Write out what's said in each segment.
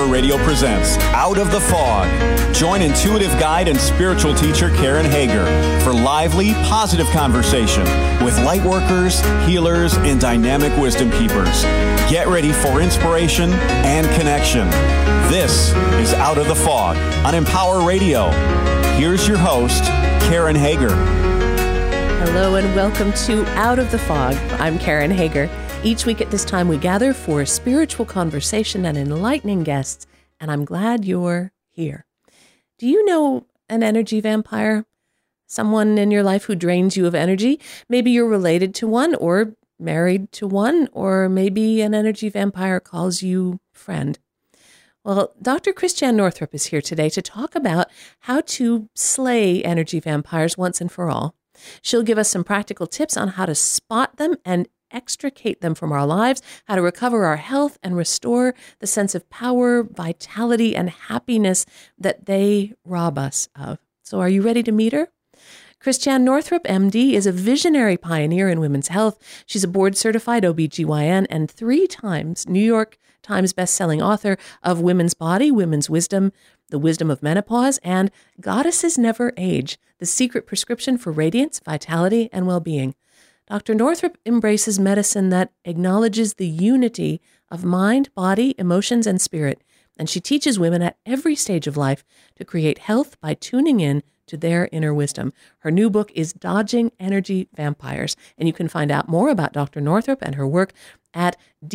Radio presents Out of the Fog. Join intuitive guide and spiritual teacher Karen Hager for lively, positive conversation with light workers, healers, and dynamic wisdom keepers. Get ready for inspiration and connection. This is Out of the Fog on Empower Radio. Here's your host, Karen Hager. Hello and welcome to Out of the Fog. I'm Karen Hager. Each week at this time we gather for spiritual conversation and enlightening guests, and I'm glad you're here. Do you know an energy vampire? Someone in your life who drains you of energy? Maybe you're related to one or married to one, or maybe an energy vampire calls you friend. Well, Dr. Christiane Northrup is here today to talk about how to slay energy vampires once and for all. She'll give us some practical tips on how to spot them and extricate them from our lives, how to recover our health and restore the sense of power, vitality, and happiness that they rob us of. So are you ready to meet her? Christiane Northrup, MD, is a visionary pioneer in women's health. She's a board-certified OBGYN and 3 times New York Times best-selling author of Women's Body, Women's Wisdom, The Wisdom of Menopause, and Goddesses Never Age, The Secret Prescription for Radiance, Vitality, and Well-Being. Dr. Northrup embraces medicine that acknowledges the unity of mind, body, emotions, and spirit, and she teaches women at every stage of life to create health by tuning in to their inner wisdom. Her new book is Dodging Energy Vampires, and you can find out more about Dr. Northrup and her work at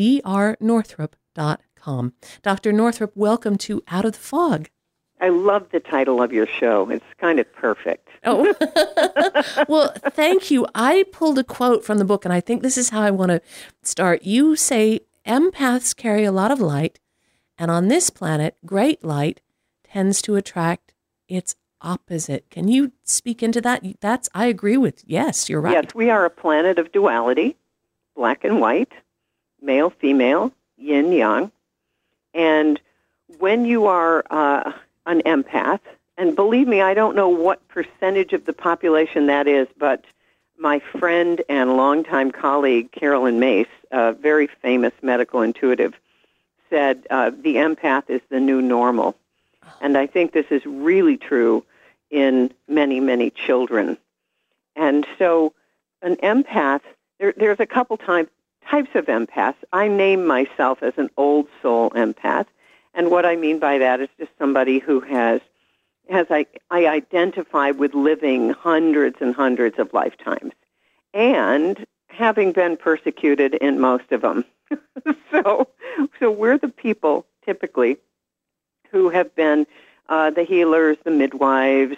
drnorthrup.com. Dr. Northrup, welcome to Out of the Fog. I love the title of your show. It's kind of perfect. Oh, well, thank you. I pulled a quote from the book, and I think this is how I want to start. You say, empaths carry a lot of light, and on this planet, great light tends to attract its opposite. Can you speak into that? I agree with. Yes, you're right. Yes, we are a planet of duality, black and white, male, female, yin, yang. And when you are an empath, and believe me, I don't know what percentage of the population that is, but my friend and longtime colleague, Carolyn Mace, a very famous medical intuitive, said the empath is the new normal. And I think this is really true in many, many children. And so an empath, there's a couple types of empaths. I name myself as an old soul empath. And what I mean by that is just somebody who I identify with living hundreds and hundreds of lifetimes and having been persecuted in most of them. So we're the people, typically, who have been the healers, the midwives,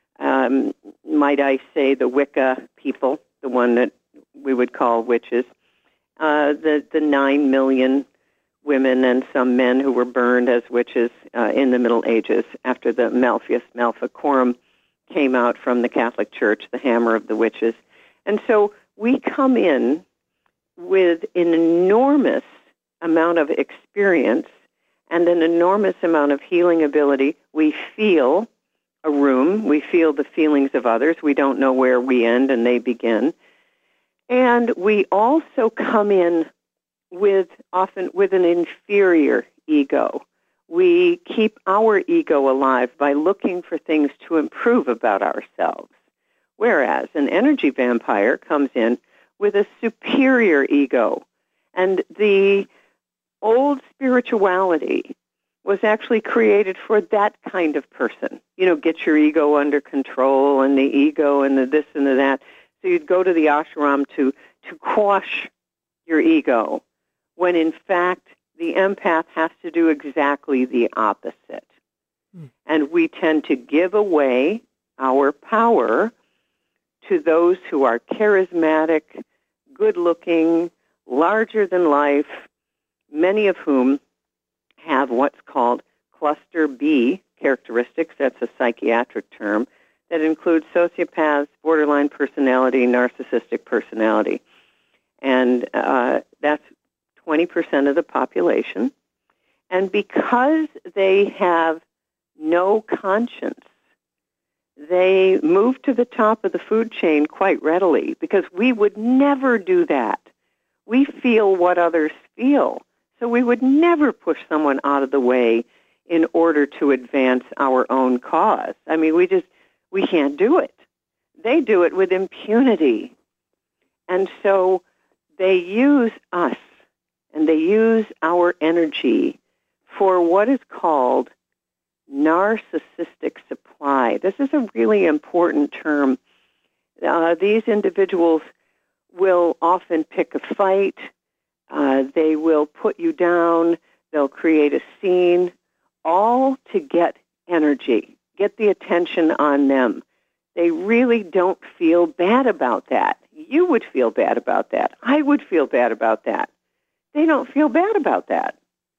might I say the Wicca people, the one that we would call witches, the 9 million women and some men who were burned as witches in the Middle Ages after the Malleus Maleficarum came out from the Catholic Church, the hammer of the witches. And so we come in with an enormous amount of experience and an enormous amount of healing ability. We feel a room. We feel the feelings of others. We don't know where we end and they begin. And we also come in often with an inferior ego. We keep our ego alive by looking for things to improve about ourselves, whereas an energy vampire comes in with a superior ego. And the old spirituality was actually created for that kind of person. You know, get your ego under control and the ego and the this and the that. So you'd go to the ashram to quash your ego, when in fact the empath has to do exactly the opposite. And we tend to give away our power to those who are charismatic, good-looking, larger than life, many of whom have what's called cluster B characteristics. That's a psychiatric term that includes sociopaths, borderline personality, narcissistic personality. And that's 20% of the population. And because they have no conscience, they move to the top of the food chain quite readily, because we would never do that. We feel what others feel. So we would never push someone out of the way in order to advance our own cause. I mean, we can't do it. They do it with impunity. And so they use us and they use our energy for what is called narcissistic supply. This is a really important term. These individuals will often pick a fight. They will put you down. They'll create a scene, all to get energy, get the attention on them. They really don't feel bad about that. You would feel bad about that. I would feel bad about that. They don't feel bad about that.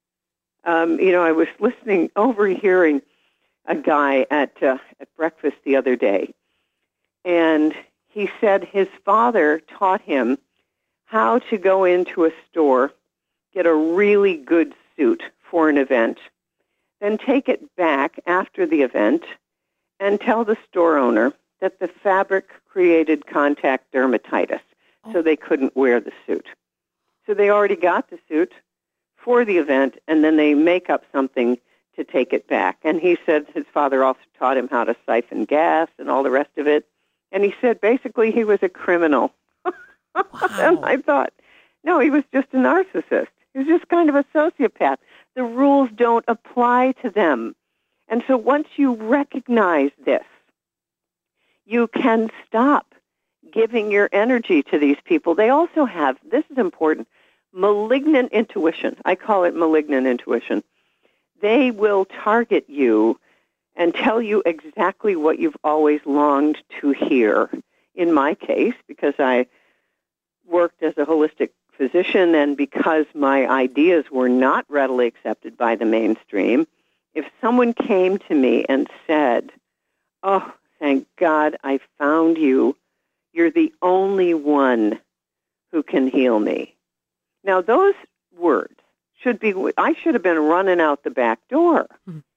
I was overhearing a guy at breakfast the other day, and he said his father taught him how to go into a store, get a really good suit for an event, then take it back after the event and tell the store owner that the fabric created contact dermatitis, so they couldn't wear the suit. So they already got the suit for the event, and then they make up something to take it back. And he said his father also taught him how to siphon gas and all the rest of it. And he said basically he was a criminal. Wow. And I thought, no, he was just a narcissist. He was just kind of a sociopath. The rules don't apply to them. And so once you recognize this, you can stop giving your energy to these people. They also have, this is important, malignant intuition. I call it malignant intuition. They will target you and tell you exactly what you've always longed to hear. In my case, because I worked as a holistic physician and because my ideas were not readily accepted by the mainstream, if someone came to me and said, "Oh, thank God I found you. You're the only one who can heal me." Now, those words I should have been running out the back door.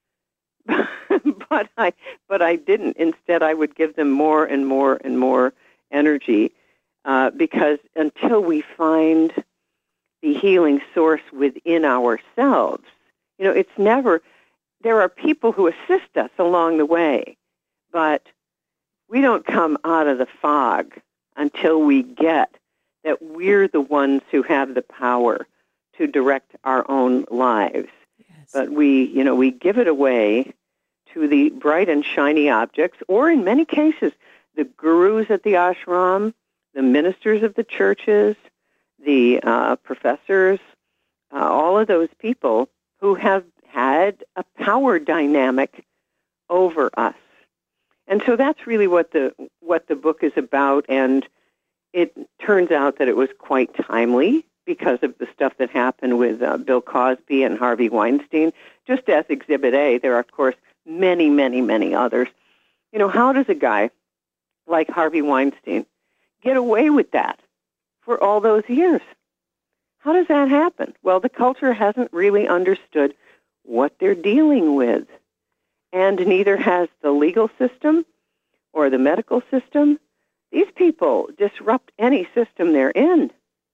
but I didn't. Instead, I would give them more and more and more energy because until we find the healing source within ourselves, it's never, there are people who assist us along the way, but we don't come out of the fog until we get that we're the ones who have the power to direct our own lives. Yes. But we give it away to the bright and shiny objects, or in many cases, the gurus at the ashram, the ministers of the churches, the professors, all of those people who have had a power dynamic over us. And so that's really what the book is about, and it turns out that it was quite timely because of the stuff that happened with Bill Cosby and Harvey Weinstein. Just as Exhibit A, there are, of course, many, many, many others. How does a guy like Harvey Weinstein get away with that for all those years? How does that happen? Well, the culture hasn't really understood what they're dealing with, and neither has the legal system or the medical system. These people disrupt any system they're in.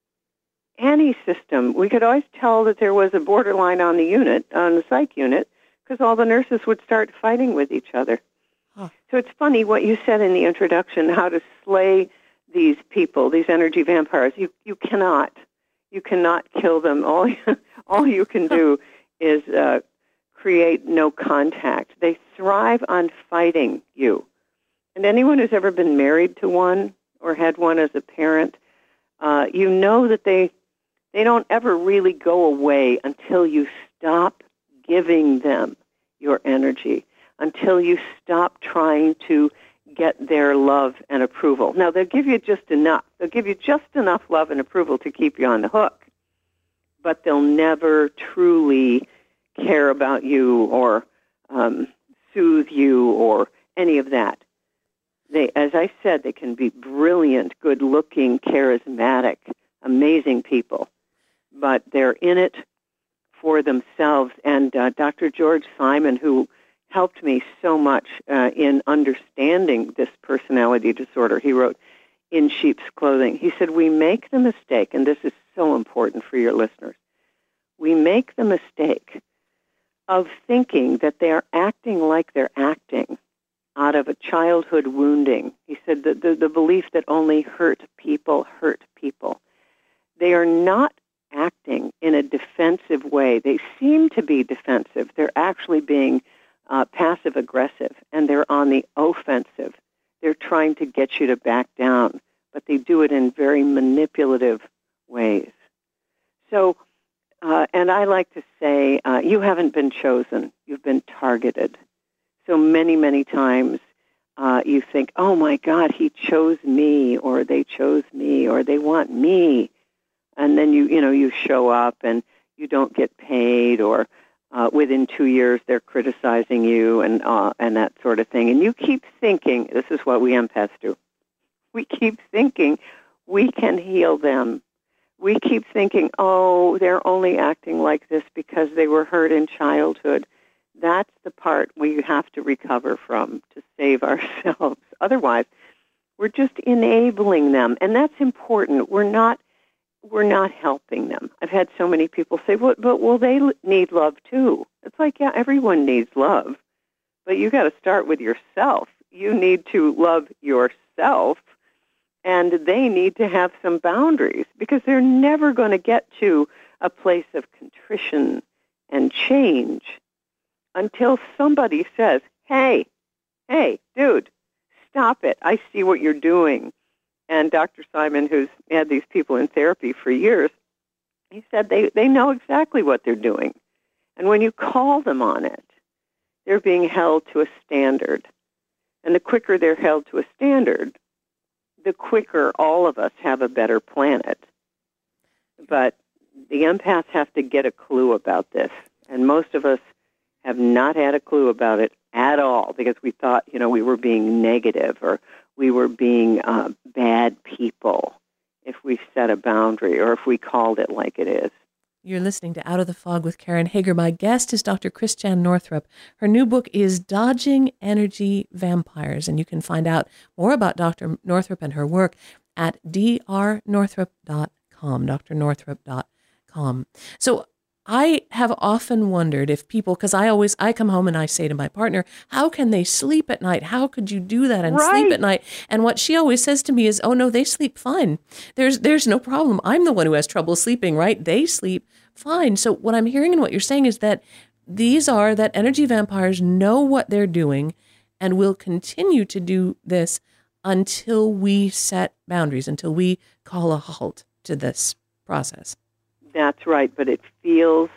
Any system. We could always tell that there was a borderline on the psych unit, because all the nurses would start fighting with each other. Huh. So it's funny what you said in the introduction, how to slay these people, these energy vampires. You cannot kill them. All you can do is create no contact. They thrive on fighting you. And anyone who's ever been married to one or had one as a parent, you know that they don't ever really go away until you stop giving them your energy, until you stop trying to get their love and approval. Now, they'll give you just enough. They'll give you just enough love and approval to keep you on the hook, but they'll never truly care about you or soothe you or any of that. They, as I said, they can be brilliant, good-looking, charismatic, amazing people, but they're in it for themselves. And Dr. George Simon, who helped me so much in understanding this personality disorder, he wrote In Sheep's Clothing, he said, we make the mistake, and this is so important for your listeners, we make the mistake of thinking that they are acting like they're acting out of a childhood wounding. He said that the belief that only hurt people. They are not acting in a defensive way. They seem to be defensive. They're actually being passive-aggressive, and they're on the offensive. They're trying to get you to back down, but they do it in very manipulative ways. So, and I like to say, you haven't been chosen. You've been targeted. So many, many times you think, oh, my God, he chose me, or they chose me, or they want me. And then you show up and you don't get paid, or within 2 years they're criticizing you and that sort of thing. And you keep thinking, this is what we empaths do. We keep thinking we can heal them. We keep thinking, oh, they're only acting like this because they were hurt in childhood. That's the part we have to recover from to save ourselves. Otherwise, we're just enabling them, and that's important. We're not helping them. I've had so many people say, but will they need love too? It's like, yeah, everyone needs love, but you got to start with yourself. You need to love yourself, and they need to have some boundaries, because they're never going to get to a place of contrition and change until somebody says, hey, dude, stop it. I see what you're doing. And Dr. Simon, who's had these people in therapy for years, he said they know exactly what they're doing. And when you call them on it, they're being held to a standard. And the quicker they're held to a standard, the quicker all of us have a better planet. But the empaths have to get a clue about this. And most of us have not had a clue about it at all, because we thought, we were being negative, or we were being bad people if we set a boundary, or if we called it like it is. You're listening to Out of the Fog with Karen Hager. My guest is Dr. Christiane Northrup. Her new book is Dodging Energy Vampires, and you can find out more about Dr. Northrup and her work at drnorthrup.com, drnorthrup.com. So I have often wondered if people, because I come home and I say to my partner, how can they sleep at night? How could you do that and sleep at night? And what she always says to me is, oh no, they sleep fine. There's no problem. I'm the one who has trouble sleeping, right? They sleep fine. So what I'm hearing and what you're saying is that that energy vampires know what they're doing and will continue to do this until we set boundaries, until we call a halt to this process. That's right, but it feels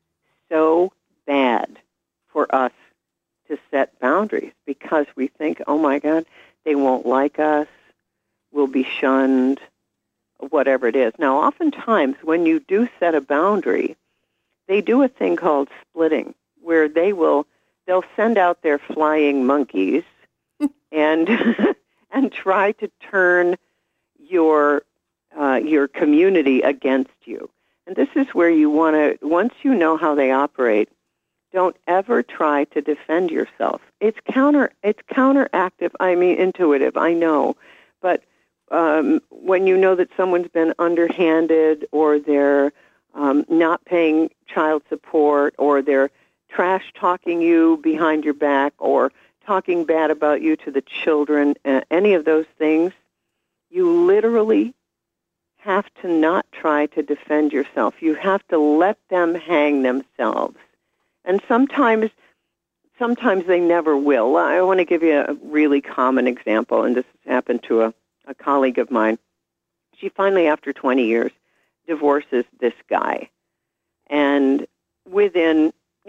so bad for us to set boundaries, because we think, oh my God, they won't like us, we'll be shunned, whatever it is. Now, oftentimes when you do set a boundary, they do a thing called splitting, where they'll send out their flying monkeys and try to turn your community against you. And this is where you want to, once you know how they operate, don't ever try to defend yourself. It's counteractive, intuitive, I know. But when you know that someone's been underhanded, or they're not paying child support, or they're trash-talking you behind your back, or talking bad about you to the children, any of those things, you literally have to not try to defend yourself. You have to let them hang themselves. And sometimes they never will. I want to give you a really common example, and this has happened to a colleague of mine. She finally, after 20 years, divorces this guy. And within,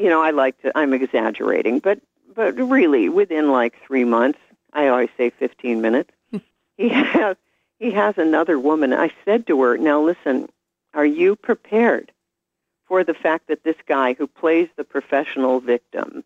I'm exaggerating, but really within like 3 months, I always say 15 minutes, he has another woman. I said to her, now listen, are you prepared for the fact that this guy who plays the professional victim,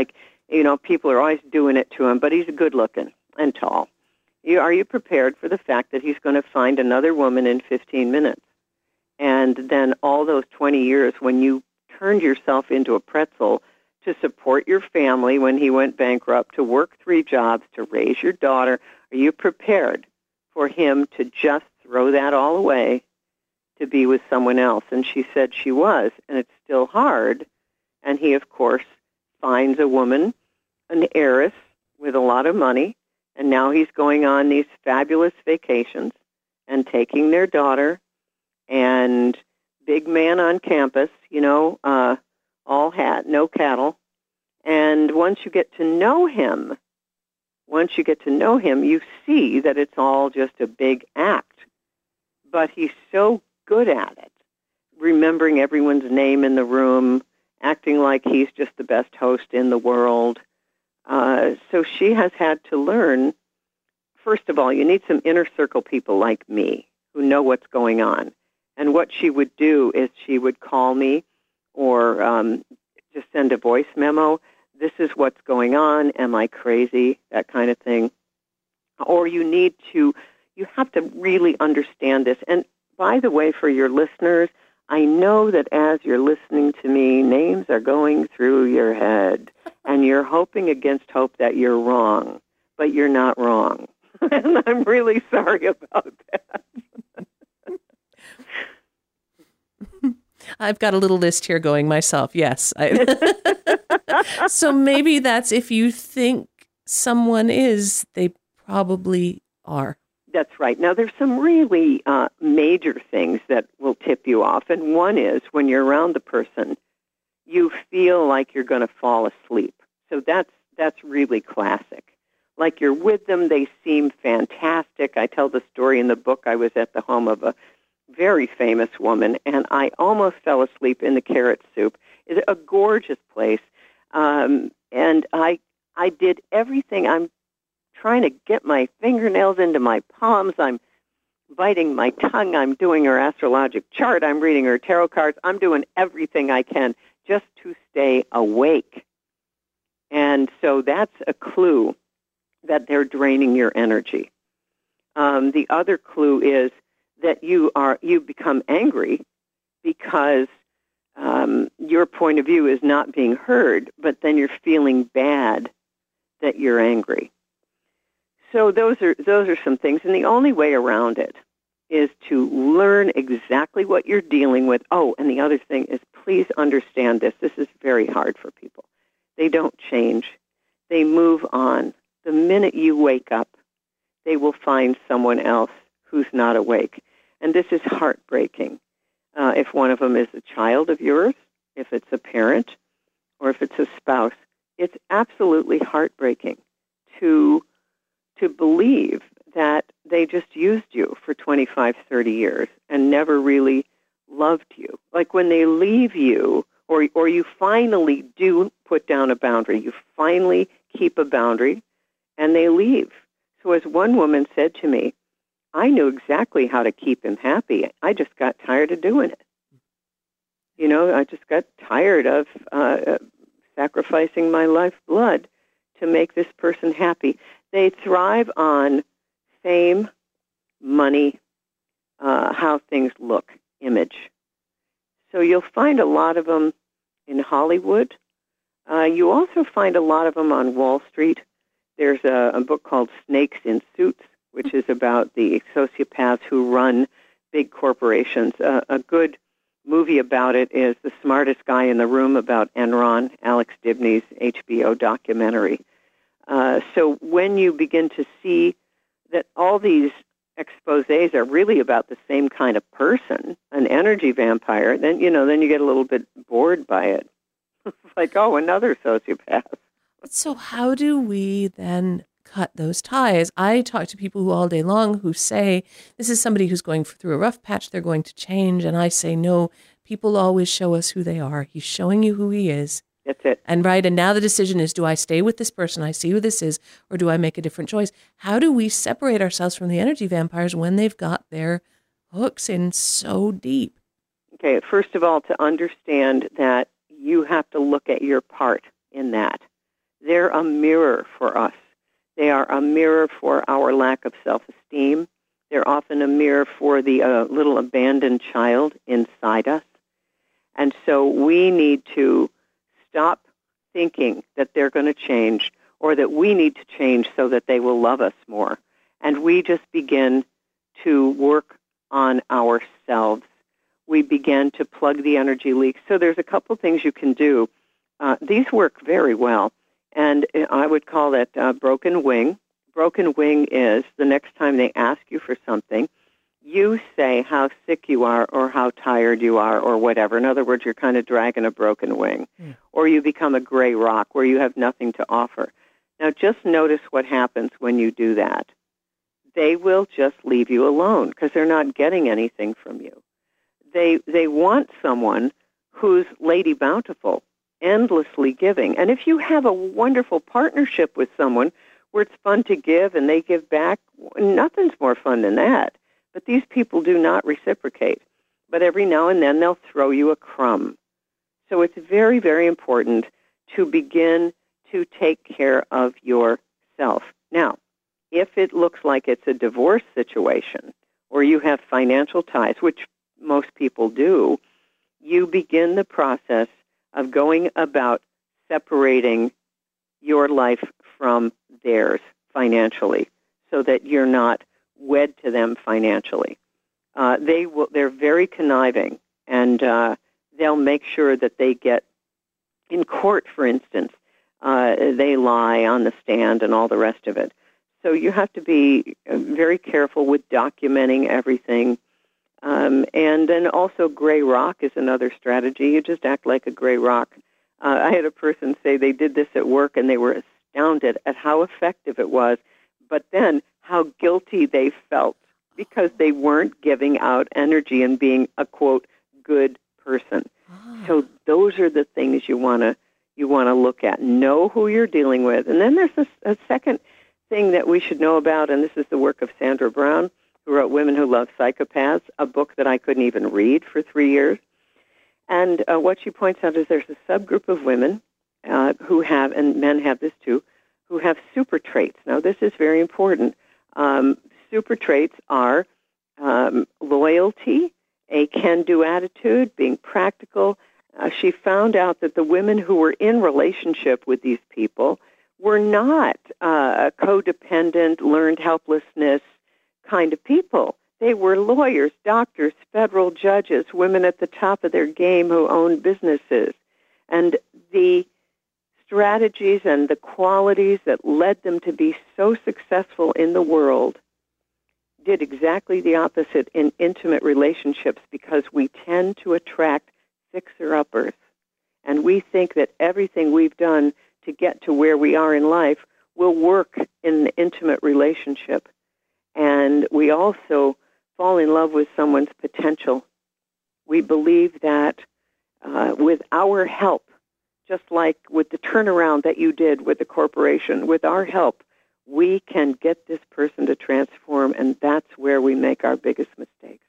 people are always doing it to him, but he's good looking and tall. Are you prepared for the fact that he's going to find another woman in 15 minutes? And then all those 20 years when you turned yourself into a pretzel to support your family when he went bankrupt, to work 3 jobs, to raise your daughter, are you prepared for him to just throw that all away to be with someone else? And she said she was, and it's still hard. And he, of course, finds a woman, an heiress with a lot of money, and now he's going on these fabulous vacations and taking their daughter, and big man on campus, all hat, no cattle. And once you get to know him, you see that it's all just a big act. But he's so good at it, remembering everyone's name in the room, acting like he's just the best host in the world. So she has had to learn, first of all, you need some inner circle people like me who know what's going on. And what she would do is she would call me or just send a voice memo. This is what's going on. Am I crazy? That kind of thing. Or you have to really understand this. And by the way, for your listeners, I know that as you're listening to me, names are going through your head, and you're hoping against hope that you're wrong, but you're not wrong. And I'm really sorry about that. I've got a little list here going myself. Yes. So maybe that's if you think someone is, they probably are. That's right. Now, there's some really major things that will tip you off. And one is when you're around the person, you feel like you're going to fall asleep. So that's really classic. Like you're with them, they seem fantastic. I tell the story in the book. I was at the home of a very famous woman, and I almost fell asleep in the carrot soup. It's a gorgeous place. And I did everything. I'm trying to get my fingernails into my palms. I'm biting my tongue. I'm doing her astrologic chart. I'm reading her tarot cards. I'm doing everything I can just to stay awake. And so that's a clue that they're draining your energy. The other clue is that you become angry because your point of view is not being heard, but then you're feeling bad that you're angry. So those are some things, and the only way around it is to learn exactly what you're dealing with. Oh, and the other thing is, please understand this. This is very hard for people. They don't change. They move on. The minute you wake up, they will find someone else who's not awake. And this is heartbreaking. If one of them is a child of yours, if it's a parent, or if it's a spouse, it's absolutely heartbreaking to believe that they just used you for 25, 30 years and never really loved you. Like when they leave you, or you finally do put down a boundary, you finally keep a boundary, and they leave. So as one woman said to me, I knew exactly how to keep him happy. I just got tired of doing it. I just got tired of sacrificing my lifeblood to make this person happy. They thrive on fame, money, how things look, image. So you'll find a lot of them in Hollywood. You also find a lot of them on Wall Street. There's a book called Snakes in Suits, which is about the sociopaths who run big corporations. A good movie about it is The Smartest Guy in the Room, about Enron, Alex Dibney's HBO documentary. So when you begin to see that all these exposés are really about the same kind of person, an energy vampire, then you get a little bit bored by it. It's like, oh, another sociopath. So how do we then cut those ties? I talk to people who all day long who say, this is somebody who's going through a rough patch, they're going to change. And I say, no, people always show us who they are. He's showing you who he is. That's it. And now the decision is, do I stay with this person, I see who this is, or do I make a different choice? How do we separate ourselves from the energy vampires when they've got their hooks in so deep? Okay, first of all, to understand that you have to look at your part in that. They're a mirror for us. They are a mirror for our lack of self-esteem. They're often a mirror for the little abandoned child inside us. And so we need to stop thinking that they're going to change, or that we need to change so that they will love us more. And we just begin to work on ourselves. We begin to plug the energy leaks. So there's a couple things you can do. these work very well. And I would call it broken wing. Broken wing is the next time they ask you for something, you say how sick you are or how tired you are or whatever. In other words, you're kind of dragging a broken wing. Or you become a gray rock where you have nothing to offer. Now, just notice what happens when you do that. They will just leave you alone because they're not getting anything from you. They want someone who's Lady Bountiful, endlessly giving. And if you have a wonderful partnership with someone where it's fun to give and they give back, nothing's more fun than that. But these people do not reciprocate. But every now and then they'll throw you a crumb. So it's very, very important to begin to take care of yourself. Now, if it looks like it's a divorce situation or you have financial ties, which most people do, you begin the process of going about separating your life from theirs financially so that you're not wed to them financially. They're very conniving, and they'll make sure that they get in court, for instance. They lie on the stand and all the rest of it. So you have to be very careful with documenting everything. And then also gray rock is another strategy. You just act like a gray rock. I had a person say they did this at work and they were astounded at how effective it was, but then how guilty they felt because they weren't giving out energy and being a, quote, good person. So those are the things you want to look at. Know who you're dealing with. And then there's a second thing that we should know about, and this is the work of Sandra Brown, who wrote Women Who Love Psychopaths, a book that I couldn't even read for 3 years. And what she points out is there's a subgroup of women who have, and men have this too, who have super traits. Now, this is very important. Super traits are loyalty, a can-do attitude, being practical. She found out that the women who were in relationship with these people were not codependent, learned helplessness kind of people. They were lawyers, doctors, federal judges, women at the top of their game who owned businesses. And the strategies and the qualities that led them to be so successful in the world did exactly the opposite in intimate relationships, because we tend to attract fixer-uppers. And we think that everything we've done to get to where we are in life will work in the intimate relationship. And we also fall in love with someone's potential. We believe that with our help, just like with the turnaround that you did with the corporation, with our help, we can get this person to transform, and that's where we make our biggest mistakes.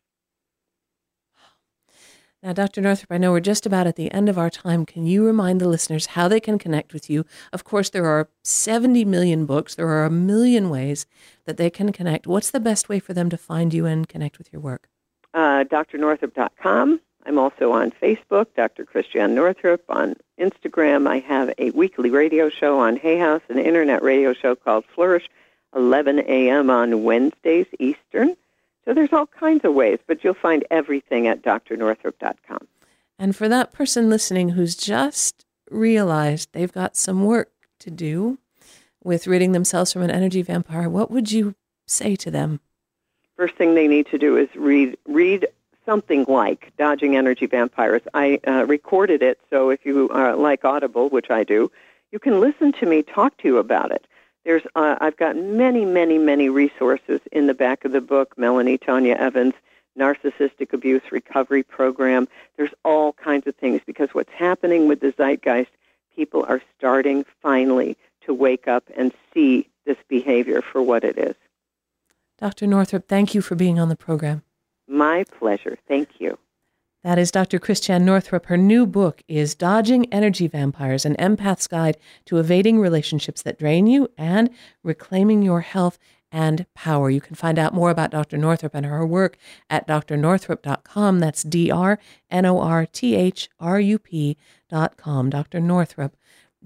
Now, Dr. Northrup, I know we're just about at the end of our time. Can you remind the listeners how they can connect with you? Of course, there are 70 million books. There are a million ways that they can connect. What's the best way for them to find you and connect with your work? drnorthrup.com. I'm also on Facebook, Dr. Christiane Northrup. On Instagram, I have a weekly radio show on Hay House, an internet radio show called Flourish, 11 a.m. on Wednesdays Eastern. So there's all kinds of ways, but you'll find everything at drnorthrup.com. And for that person listening who's just realized they've got some work to do with ridding themselves from an energy vampire, what would you say to them? First thing they need to do is read something like Dodging Energy Vampires. I recorded it, so if you like Audible, which I do, you can listen to me talk to you about it. I've got many, many, many resources in the back of the book. Melanie Tonya Evans, Narcissistic Abuse Recovery Program. There's all kinds of things, because what's happening with the zeitgeist, people are starting finally to wake up and see this behavior for what it is. Dr. Northrup, thank you for being on the program. My pleasure. Thank you. That is Dr. Christiane Northrup. Her new book is Dodging Energy Vampires, an empath's guide to evading relationships that drain you and reclaiming your health and power. You can find out more about Dr. Northrup and her work at drnorthrup.com. That's drnorthrup.com, drnorthrup.com.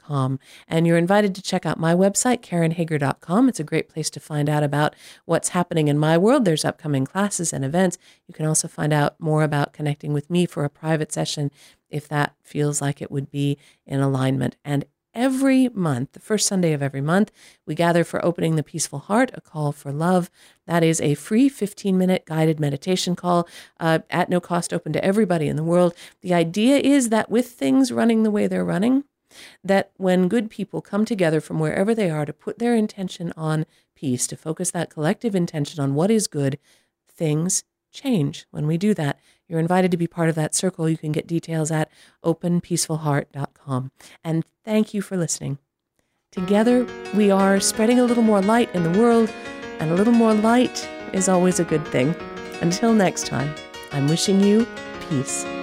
karenhager.com. And you're invited to check out my website, karenhager.com. It's a great place to find out about what's happening in my world. There's upcoming classes and events. You can also find out more about connecting with me for a private session if that feels like it would be in alignment. And every month, the first Sunday of every month, we gather for Opening the Peaceful Heart, a call for love. That is a free 15-minute guided meditation call at no cost, open to everybody in the world. The idea is that with things running the way they're running, that when good people come together from wherever they are to put their intention on peace, to focus that collective intention on what is good, things change when we do that. You're invited to be part of that circle. You can get details at openpeacefulheart.com. And thank you for listening. Together, we are spreading a little more light in the world, and a little more light is always a good thing. Until next time, I'm wishing you peace.